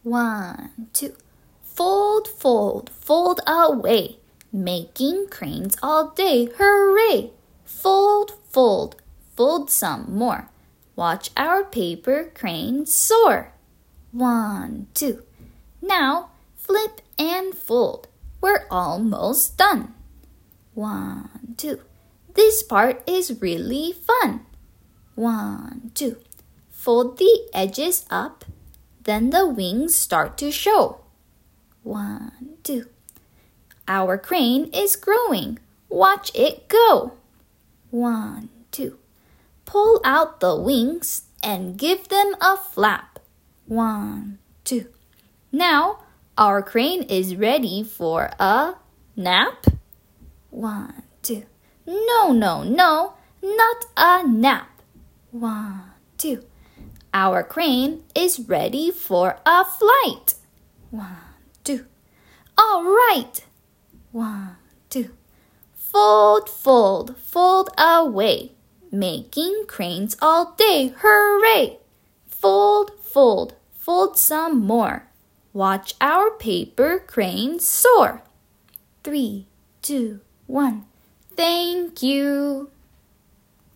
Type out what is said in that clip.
1, 2. Fold, fold, fold away, making cranes all day, hooray! Fold, fold, fold some more. Watch our paper cranes soar. 1, 2. Now flip and fold. We're almost done. 1, 2. This part is really fun. 1, 2. Fold the edges up, then the wings start to show. 1, 2. Our crane is growing. Watch it go. 1, 2. Pull out the wings and give them a flap. 1, 2. Now our crane is ready for a nap. 1, 2. No, no, no, not a nap. 1, 2. Our crane is ready for a flight. 1, 2. All right. 1, 2. Fold, fold, fold away, making cranes all day, hooray! Fold, fold, fold some more. Watch our paper cranes soar. 3, 2, 1. Thank you.